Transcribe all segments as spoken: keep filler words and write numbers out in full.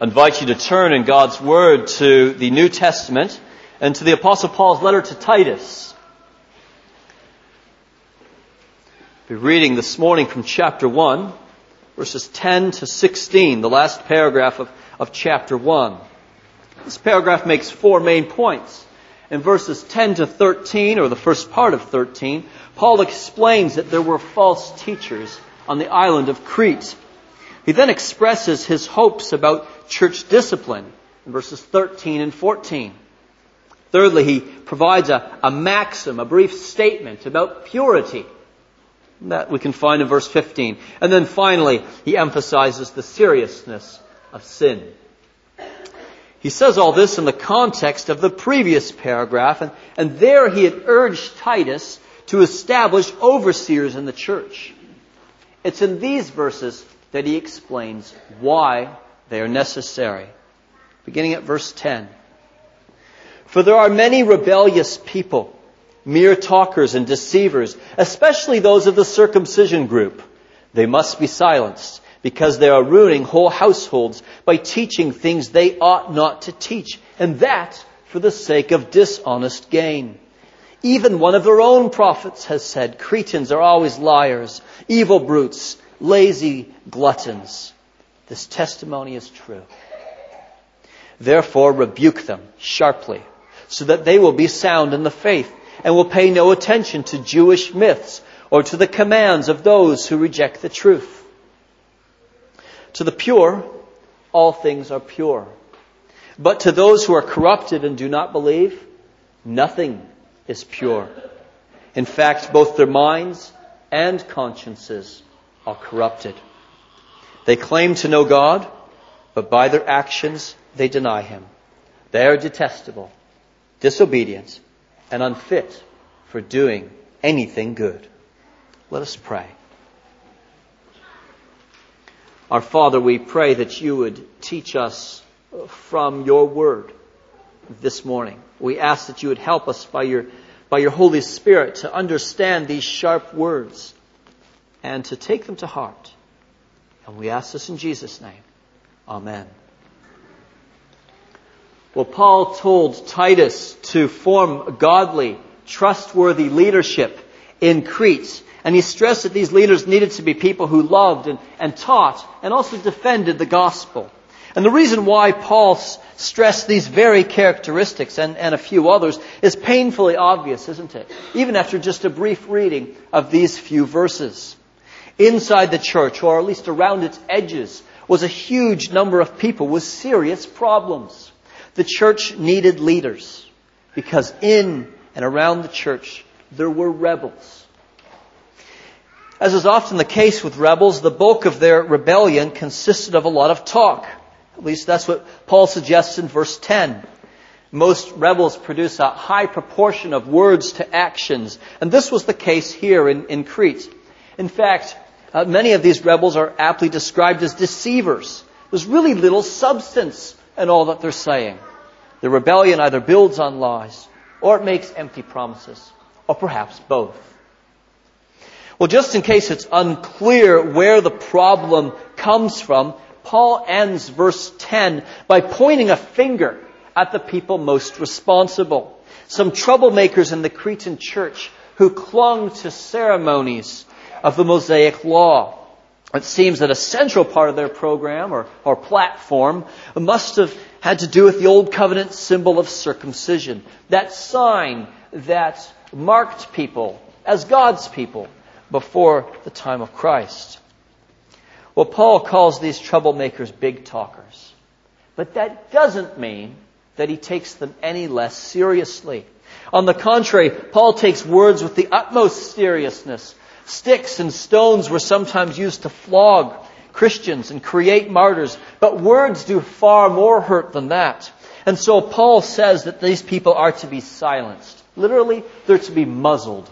I invite you to turn in God's Word to the New Testament and to the Apostle Paul's letter to Titus. We're reading this morning from chapter one, verses ten to sixteen, the last paragraph of, of chapter one. This paragraph makes four main points. In verses ten to thirteen, or the first part of thirteen, Paul explains that there were false teachers on the island of Crete. He then expresses his hopes about church discipline in verses thirteen and fourteen. Thirdly, he provides a, a maxim, a brief statement about purity that we can find in verse fifteen. And then finally, he emphasizes the seriousness of sin. He says all this in the context of the previous paragraph, and, and there he had urged Titus to establish overseers in the church. It's in these verses that he explains why they are necessary. Beginning at verse ten. For there are many rebellious people, mere talkers and deceivers, especially those of the circumcision group. They must be silenced, because they are ruining whole households by teaching things they ought not to teach, and that for the sake of dishonest gain. Even one of their own prophets has said, Cretans are always liars, evil brutes, lazy gluttons. This testimony is true. Therefore rebuke them sharply, so that they will be sound in the faith, and will pay no attention to Jewish myths or to the commands of those who reject the truth. To the pure, all things are pure. But to those who are corrupted and do not believe, nothing is pure. In fact, both their minds and consciences are corrupted. They claim to know God, but by their actions they deny Him. They are detestable, disobedient, and unfit for doing anything good. Let us pray. Our Father, we pray that you would teach us from your word this morning. We ask that you would help us by your, by your Holy Spirit to understand these sharp words and to take them to heart. And we ask this in Jesus' name. Amen. Well, Paul told Titus to form godly, trustworthy leadership in Crete. And he stressed that these leaders needed to be people who loved and, and taught and also defended the gospel. And the reason why Paul stressed these very characteristics and, and a few others is painfully obvious, isn't it? Even after just a brief reading of these few verses. Inside the church, or at least around its edges, was a huge number of people with serious problems. The church needed leaders because in and around the church there were rebels. As is often the case with rebels, the bulk of their rebellion consisted of a lot of talk. At least that's what Paul suggests in verse ten. Most rebels produce a high proportion of words to actions, and this was the case here in, in Crete. In fact, uh, many of these rebels are aptly described as deceivers. There's really little substance in all that they're saying. The rebellion either builds on lies, or it makes empty promises, or perhaps both. Well, just in case it's unclear where the problem comes from, Paul ends verse ten by pointing a finger at the people most responsible. Some troublemakers in the Cretan church who clung to ceremonies of the Mosaic Law. It seems that a central part of their program or, or platform must have had to do with the Old Covenant symbol of circumcision. That sign that marked people as God's people before the time of Christ. Well, Paul calls these troublemakers big talkers. But that doesn't mean that he takes them any less seriously. On the contrary, Paul takes words with the utmost seriousness. Sticks and stones were sometimes used to flog Christians and create martyrs, but words do far more hurt than that. And so Paul says that these people are to be silenced. Literally, they're to be muzzled.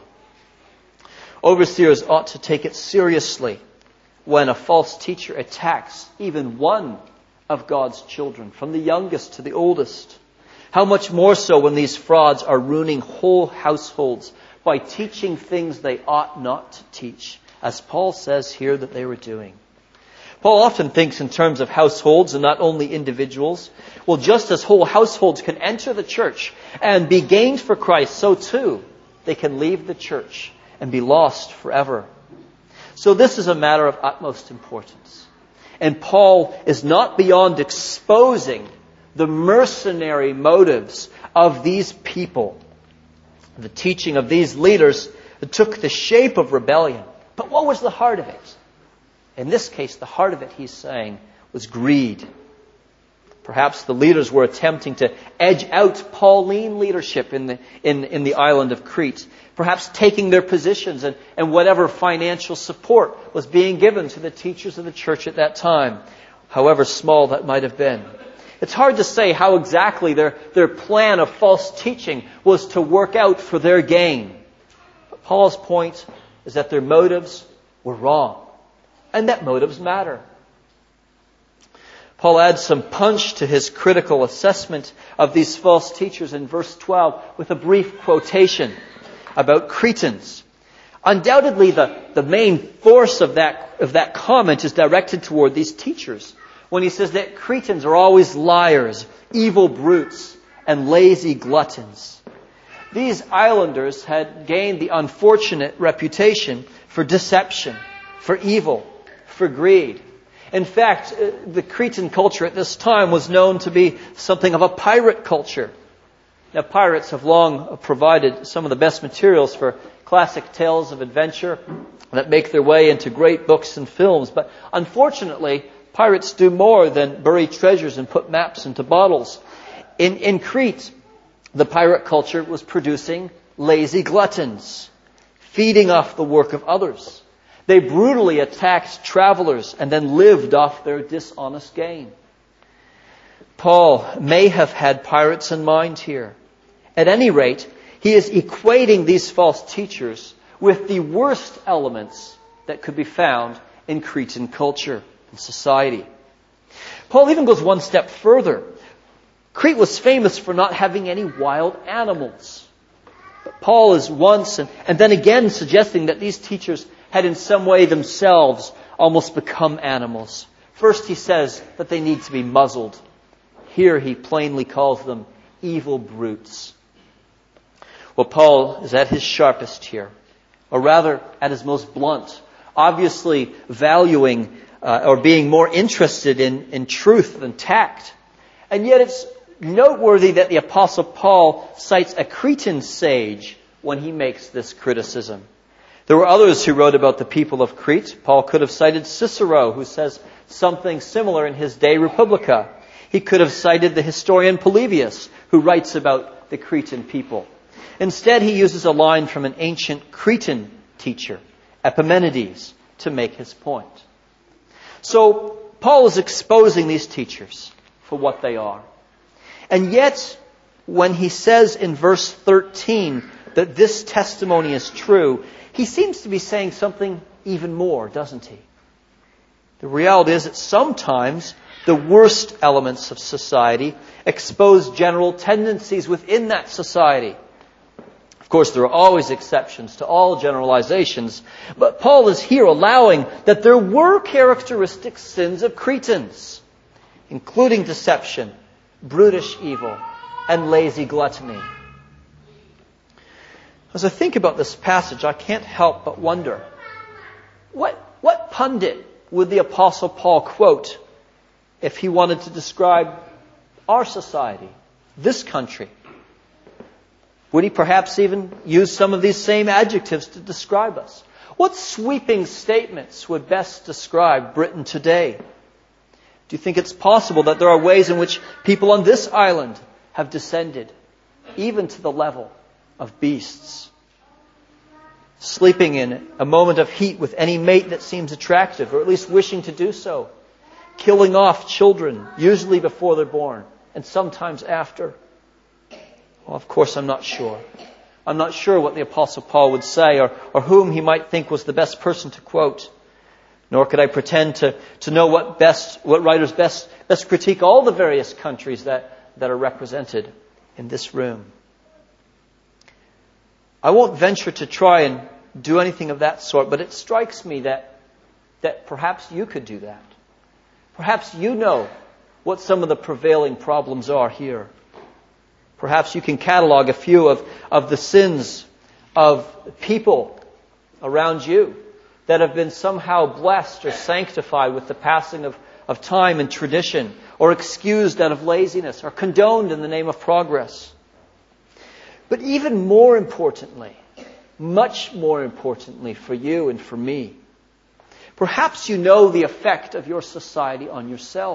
Overseers ought to take it seriously when a false teacher attacks even one of God's children, from the youngest to the oldest. How much more so when these frauds are ruining whole households by teaching things they ought not to teach, as Paul says here that they were doing. Paul often thinks in terms of households and not only individuals. Well, just as whole households can enter the church and be gained for Christ, so too they can leave the church and be lost forever. So this is a matter of utmost importance. And Paul is not beyond exposing the mercenary motives of these people. The teaching of these leaders took the shape of rebellion. But what was the heart of it? In this case, the heart of it, he's saying, was greed. Perhaps the leaders were attempting to edge out Pauline leadership in the, in, in the island of Crete. Perhaps taking their positions and, and whatever financial support was being given to the teachers of the church at that time, however small that might have been. It's hard to say how exactly their, their plan of false teaching was to work out for their gain. But Paul's point is that their motives were wrong, and that motives matter. Paul adds some punch to his critical assessment of these false teachers in verse twelve with a brief quotation about Cretans. Undoubtedly, the, the main force of that, of that comment is directed toward these teachers when he says that Cretans are always liars, evil brutes, and lazy gluttons. These islanders had gained the unfortunate reputation for deception, for evil, for greed. In fact, the Cretan culture at this time was known to be something of a pirate culture. Now, pirates have long provided some of the best materials for classic tales of adventure that make their way into great books and films. But unfortunately, pirates do more than bury treasures and put maps into bottles. In, in Crete, the pirate culture was producing lazy gluttons, feeding off the work of others. They brutally attacked travelers and then lived off their dishonest gain. Paul may have had pirates in mind here. At any rate, he is equating these false teachers with the worst elements that could be found in Cretan culture and society. Paul even goes one step further. Crete was famous for not having any wild animals. But Paul is once and, and then again suggesting that these teachers had in some way themselves almost become animals. First he says that they need to be muzzled. Here he plainly calls them evil brutes. Well, Paul is at his sharpest here, or rather at his most blunt, obviously valuing uh, or being more interested in, in truth than tact. And yet it's noteworthy that the Apostle Paul cites a Cretan sage when he makes this criticism. There were others who wrote about the people of Crete. Paul could have cited Cicero, who says something similar in his De Republica. He could have cited the historian Polybius, who writes about the Cretan people. Instead, he uses a line from an ancient Cretan teacher, Epimenides, to make his point. So, Paul is exposing these teachers for what they are. And yet, when he says in verse thirteen that this testimony is true, he seems to be saying something even more, doesn't he? The reality is that sometimes the worst elements of society expose general tendencies within that society. Of course, there are always exceptions to all generalizations, but Paul is here allowing that there were characteristic sins of Cretans, including deception, brutish evil, and lazy gluttony. As I think about this passage, I can't help but wonder, what, what pundit would the Apostle Paul quote if he wanted to describe our society, this country? Would he perhaps even use some of these same adjectives to describe us? What sweeping statements would best describe Britain today? Do you think it's possible that there are ways in which people on this island have descended, even to the level of beasts? Sleeping in a moment of heat with any mate that seems attractive, or at least wishing to do so. Killing off children, usually before they're born, and sometimes after. Well, of course, I'm not sure. I'm not sure what the Apostle Paul would say, or, or whom he might think was the best person to quote. Nor could I pretend to, to know what best, what writers best, best critique all the various countries that, that are represented in this room. I won't venture to try and do anything of that sort, but it strikes me that, that perhaps you could do that. Perhaps you know what some of the prevailing problems are here. Perhaps you can catalog a few of, of the sins of people around you that have been somehow blessed or sanctified with the passing of, of time and tradition, or excused out of laziness, or condoned in the name of progress. But even more importantly, much more importantly for you and for me, perhaps you know the effect of your society on yourself.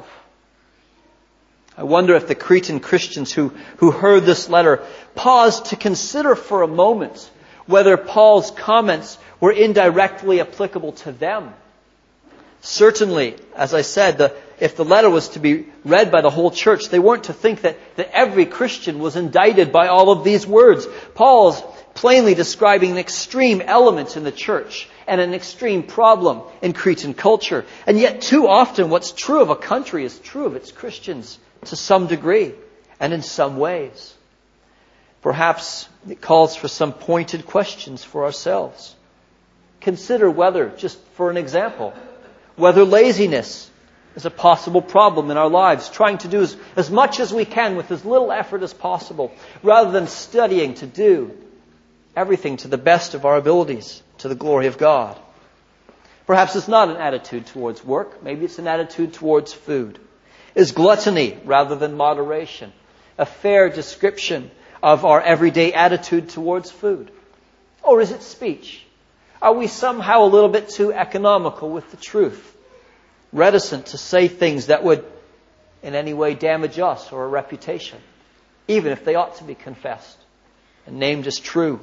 I wonder if the Cretan Christians who, who heard this letter paused to consider for a moment whether Paul's comments were indirectly applicable to them. Certainly, as I said, the, if the letter was to be read by the whole church, they weren't to think that, that every Christian was indicted by all of these words. Paul's plainly describing an extreme element in the church and an extreme problem in Cretan culture. And yet too often what's true of a country is true of its Christians to some degree and in some ways. Perhaps it calls for some pointed questions for ourselves. Consider whether, just for an example, whether laziness is a possible problem in our lives, trying to do as, as much as we can with as little effort as possible, rather than studying to do everything to the best of our abilities, to the glory of God. Perhaps it's not an attitude towards work. Maybe it's an attitude towards food. Is gluttony rather than moderation a fair description of our everyday attitude towards food? Or is it speech? Are we somehow a little bit too economical with the truth? Reticent to say things that would in any way damage us or our reputation, even if they ought to be confessed and named as true?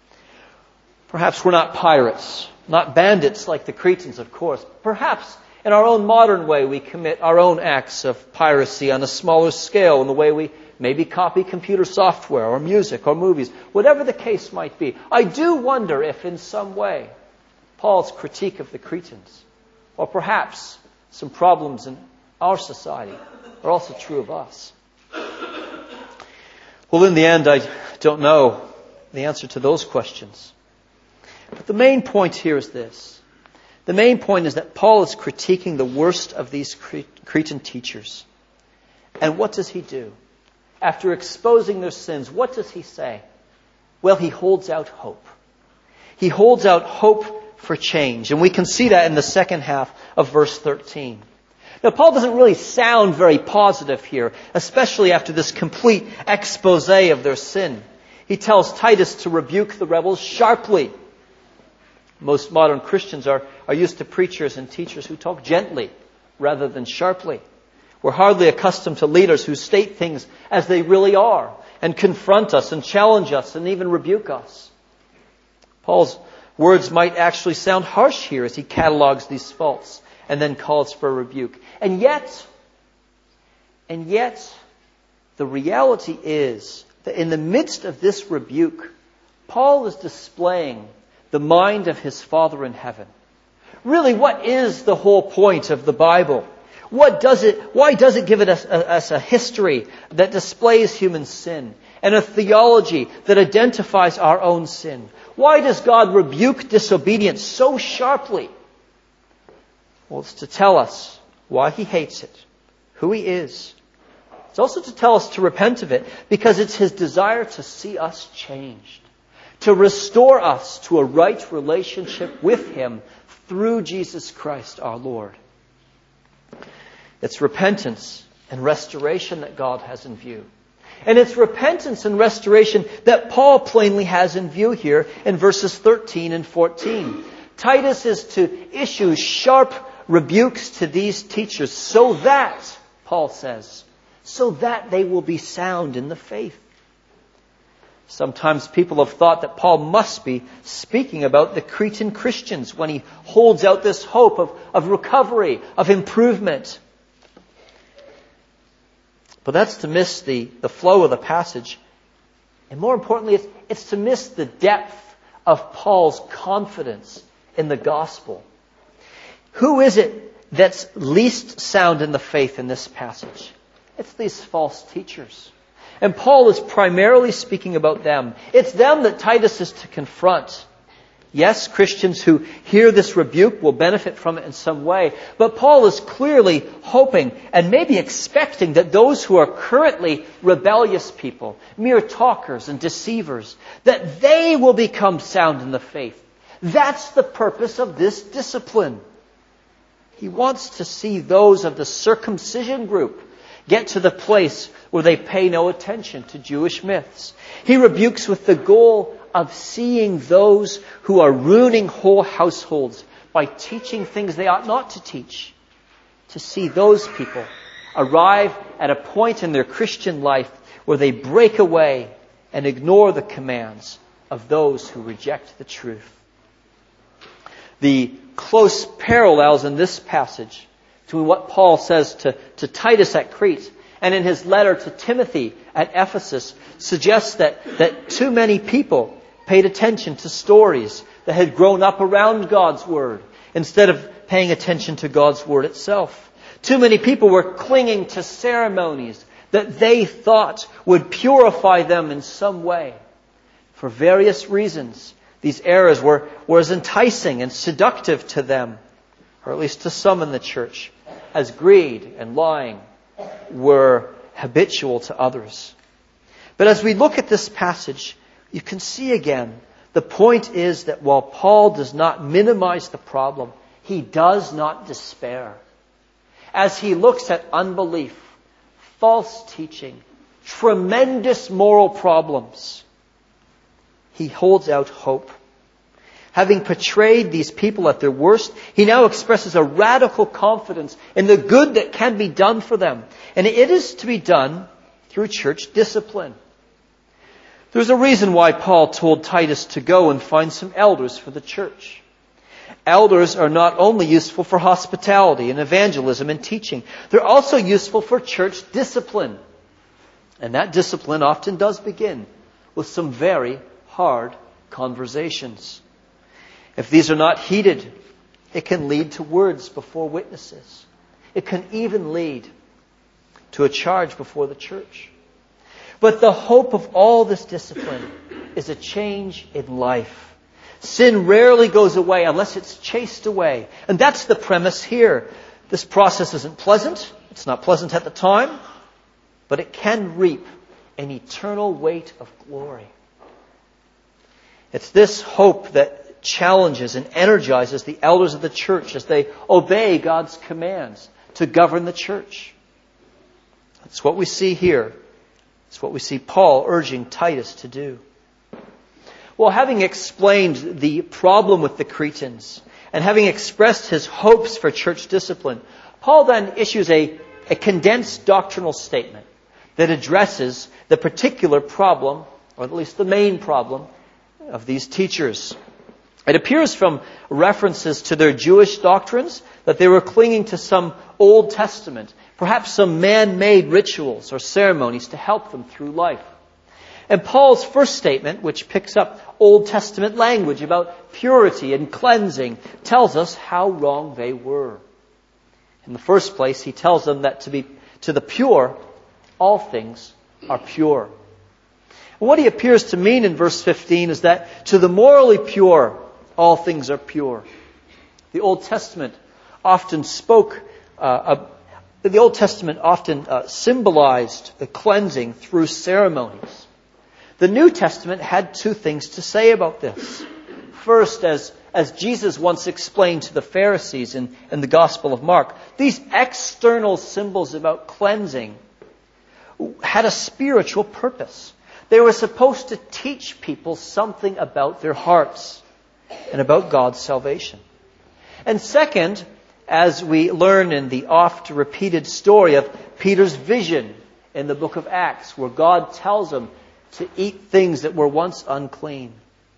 Perhaps we're not pirates, not bandits like the Cretans, of course. Perhaps in our own modern way we commit our own acts of piracy on a smaller scale in the way we maybe copy computer software or music or movies. Whatever the case might be, I do wonder if in some way Paul's critique of the Cretans, or perhaps some problems in our society, are also true of us. Well, in the end, I don't know the answer to those questions. But the main point here is this. The main point is that Paul is critiquing the worst of these Cretan teachers. And what does he do? After exposing their sins, what does he say? Well, he holds out hope. He holds out hope for change. And we can see that in the second half of verse thirteen. Now, Paul doesn't really sound very positive here, especially after this complete expose of their sin. He tells Titus to rebuke the rebels sharply. Most modern Christians are, are used to preachers and teachers who talk gently rather than sharply. We're hardly accustomed to leaders who state things as they really are and confront us and challenge us and even rebuke us. Paul's words might actually sound harsh here as he catalogs these faults and then calls for a rebuke. And yet, and yet, the reality is that in the midst of this rebuke, Paul is displaying the mind of his Father in heaven. Really, what is the whole point of the Bible? What does it, why does it give us a, us a history that displays human sin and a theology that identifies our own sin? Why does God rebuke disobedience so sharply? Well, it's to tell us why He hates it, who He is. It's also to tell us to repent of it because it's His desire to see us changed, to restore us to a right relationship with Him through Jesus Christ our Lord. It's repentance and restoration that God has in view. And it's repentance and restoration that Paul plainly has in view here in verses thirteen and fourteen. Titus is to issue sharp rebukes to these teachers so that, Paul says, so that they will be sound in the faith. Sometimes people have thought that Paul must be speaking about the Cretan Christians when he holds out this hope of, of recovery, of improvement. But that's to miss the, the flow of the passage. And more importantly, it's, it's to miss the depth of Paul's confidence in the gospel. Who is it that's least sound in the faith in this passage? It's these false teachers. And Paul is primarily speaking about them. It's them that Titus is to confront. Yes, Christians who hear this rebuke will benefit from it in some way, but Paul is clearly hoping and maybe expecting that those who are currently rebellious people, mere talkers and deceivers, that they will become sound in the faith. That's the purpose of this discipline. He wants to see those of the circumcision group get to the place where they pay no attention to Jewish myths. He rebukes with the goal of seeing those who are ruining whole households by teaching things they ought not to teach. To see those people arrive at a point in their Christian life where they break away and ignore the commands of those who reject the truth. The close parallels in this passage between what Paul says to, to Titus at Crete and in his letter to Timothy at Ephesus suggests that, that too many people paid attention to stories that had grown up around God's Word instead of paying attention to God's Word itself. Too many people were clinging to ceremonies that they thought would purify them in some way. For various reasons, these errors were, were as enticing and seductive to them, or at least to some in the church, as greed and lying were habitual to others. But as we look at this passage, you can see again, the point is that while Paul does not minimize the problem, he does not despair. As he looks at unbelief, false teaching, tremendous moral problems, he holds out hope. Having portrayed these people at their worst, he now expresses a radical confidence in the good that can be done for them. And it is to be done through church discipline. There's a reason why Paul told Titus to go and find some elders for the church. Elders are not only useful for hospitality and evangelism and teaching, they're also useful for church discipline. And that discipline often does begin with some very hard conversations. If these are not heeded, it can lead to words before witnesses. It can even lead to a charge before the church. But the hope of all this discipline is a change in life. Sin rarely goes away unless it's chased away. And that's the premise here. This process isn't pleasant. It's not pleasant at the time. But it can reap an eternal weight of glory. It's this hope that challenges and energizes the elders of the church as they obey God's commands to govern the church. That's what we see here. It's what we see Paul urging Titus to do. Well, having explained the problem with the Cretans and having expressed his hopes for church discipline, Paul then issues a, a condensed doctrinal statement that addresses the particular problem, or at least the main problem, of these teachers. It appears from references to their Jewish doctrines that they were clinging to some Old Testament, perhaps some man-made rituals or ceremonies to help them through life. And Paul's first statement, which picks up Old Testament language about purity and cleansing, tells us how wrong they were. In the first place, he tells them that to be to the pure, all things are pure. And what he appears to mean in verse fifteen is that to the morally pure, all things are pure. The Old Testament often spoke, uh, uh, the Old Testament often uh, symbolized the cleansing through ceremonies. The New Testament had two things to say about this. First, as, as Jesus once explained to the Pharisees in, in the Gospel of Mark, these external symbols about cleansing had a spiritual purpose. They were supposed to teach people something about their hearts and about God's salvation. And second, as we learn in the oft-repeated story of Peter's vision in the book of Acts, where God tells him to eat things that were once unclean,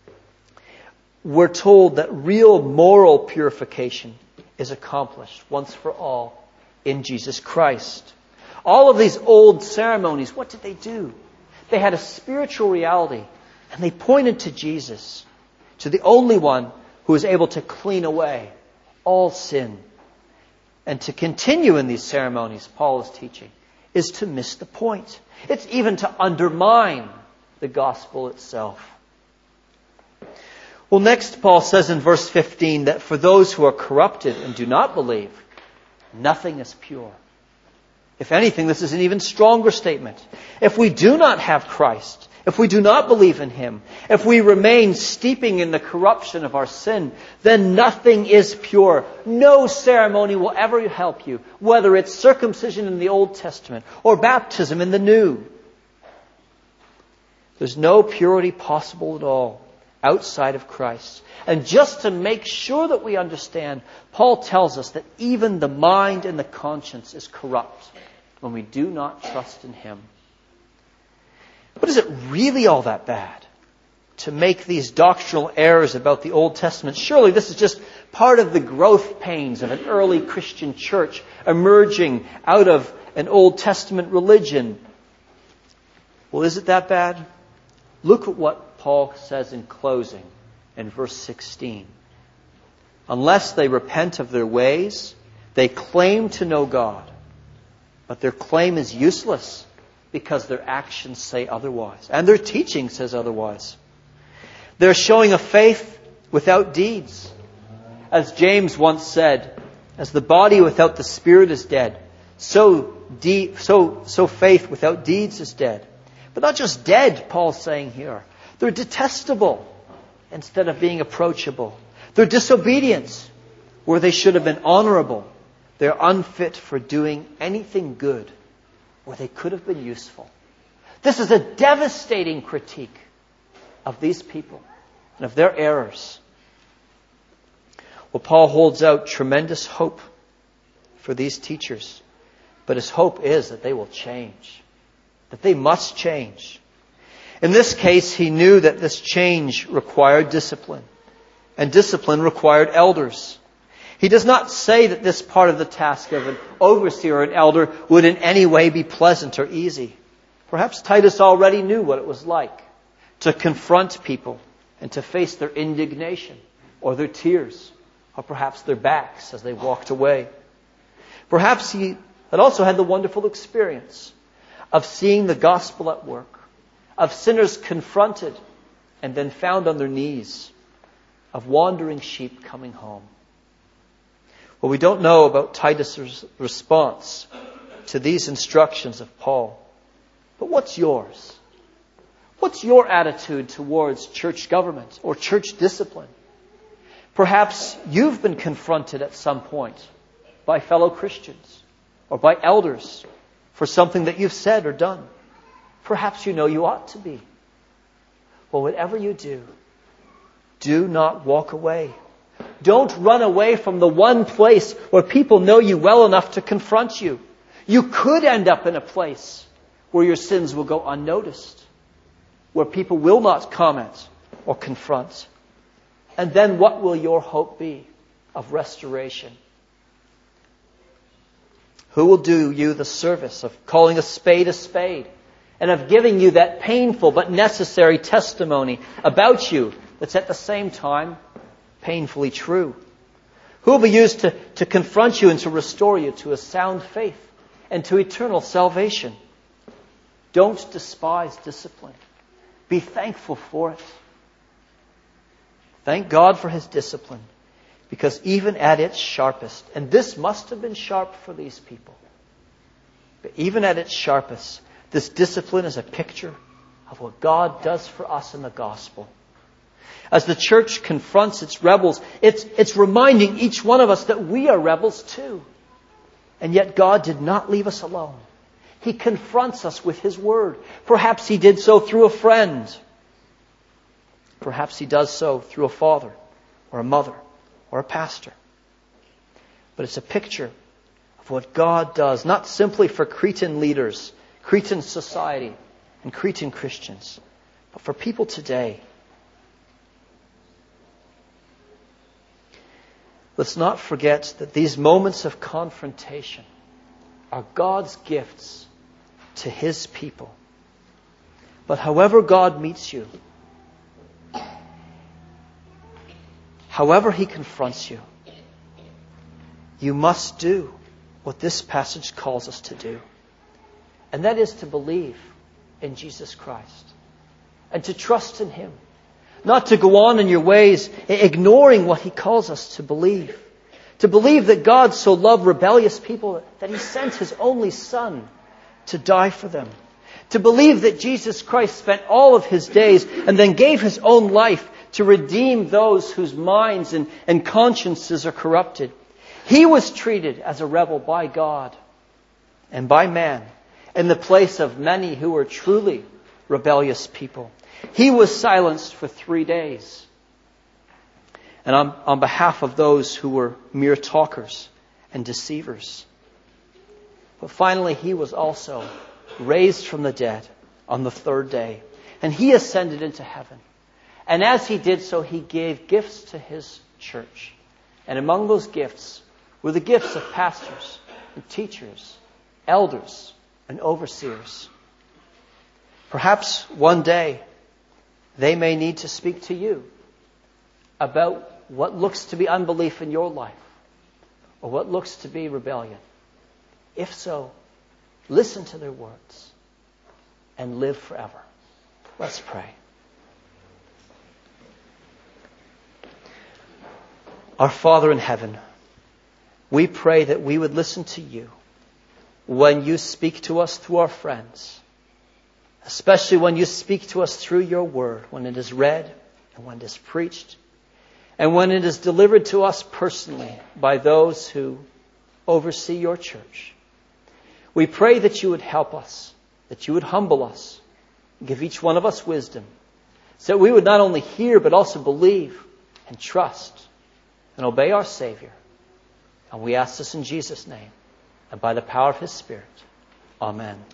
we're told that real moral purification is accomplished once for all in Jesus Christ. All of these old ceremonies, what did they do? They had a spiritual reality, and they pointed to Jesus, to the only one who is able to clean away all sin. And to continue in these ceremonies, Paul is teaching, is to miss the point. It's even to undermine the gospel itself. Well, next Paul says in verse fifteen that for those who are corrupted and do not believe, nothing is pure. If anything, this is an even stronger statement. If we do not have Christ, if we do not believe in Him, if we remain steeping in the corruption of our sin, then nothing is pure. No ceremony will ever help you, whether it's circumcision in the Old Testament or baptism in the New. There's no purity possible at all outside of Christ. And just to make sure that we understand, Paul tells us that even the mind and the conscience is corrupt when we do not trust in Him. But is it really all that bad to make these doctrinal errors about the Old Testament? Surely this is just part of the growth pains of an early Christian church emerging out of an Old Testament religion. Well, is it that bad? Look at what Paul says in closing in verse sixteen. Unless they repent of their ways, they claim to know God, but their claim is useless because their actions say otherwise, and their teaching says otherwise. They're showing a faith without deeds. As James once said, as the body without the spirit is dead, so de- so so faith without deeds is dead. But not just dead, Paul's saying here. They're detestable instead of being approachable. They're disobedient where they should have been honorable. They're unfit for doing anything good where they could have been useful. This is a devastating critique of these people and of their errors. Well, Paul holds out tremendous hope for these teachers. But his hope is that they will change. That they must change. In this case, he knew that this change required discipline. And discipline required elders. He does not say that this part of the task of an overseer or an elder would in any way be pleasant or easy. Perhaps Titus already knew what it was like to confront people and to face their indignation or their tears or perhaps their backs as they walked away. Perhaps he had also had the wonderful experience of seeing the gospel at work, of sinners confronted and then found on their knees, of wandering sheep coming home. Well, we don't know about Titus' response to these instructions of Paul. But what's yours? What's your attitude towards church government or church discipline? Perhaps you've been confronted at some point by fellow Christians or by elders for something that you've said or done. Perhaps you know you ought to be. Well, whatever you do, do not walk away. Don't run away from the one place where people know you well enough to confront you. You could end up in a place where your sins will go unnoticed, where people will not comment or confront. And then what will your hope be of restoration? Who will do you the service of calling a spade a spade and of giving you that painful but necessary testimony about you that's at the same time painfully true? Who will be used to, to confront you and to restore you to a sound faith and to eternal salvation? Don't despise discipline. Be thankful for it. Thank God for His discipline, because even at its sharpest, and this must have been sharp for these people, but even at its sharpest, this discipline is a picture of what God does for us in the gospel. As the church confronts its rebels, it's, it's reminding each one of us that we are rebels too. And yet God did not leave us alone. He confronts us with His word. Perhaps He did so through a friend. Perhaps He does so through a father or a mother or a pastor. But it's a picture of what God does, not simply for Cretan leaders, Cretan society, and Cretan Christians, but for people today. Let's not forget that these moments of confrontation are God's gifts to His people. But however God meets you, however He confronts you, you must do what this passage calls us to do. And that is to believe in Jesus Christ and to trust in Him. not to go on in your ways, ignoring what He calls us to believe. To believe that God so loved rebellious people that He sent His only Son to die for them. To believe that Jesus Christ spent all of His days and then gave His own life to redeem those whose minds and, and consciences are corrupted. He was treated as a rebel by God and by man in the place of many who were truly rebellious people. He was silenced for three days. And on, on behalf of those who were mere talkers and deceivers. But finally, He was also raised from the dead on the third day. And He ascended into heaven. And as He did so, He gave gifts to His church. And among those gifts were the gifts of pastors and teachers, elders and overseers. Perhaps one day they may need to speak to you about what looks to be unbelief in your life or what looks to be rebellion. If so, listen to their words and live forever. Let's pray. Our Father in heaven, we pray that we would listen to You when You speak to us through our friends, especially when You speak to us through Your Word, when it is read and when it is preached, and when it is delivered to us personally by those who oversee Your church. We pray that You would help us, that You would humble us, give each one of us wisdom, so that we would not only hear but also believe and trust and obey our Savior. And we ask this in Jesus' name and by the power of His Spirit. Amen.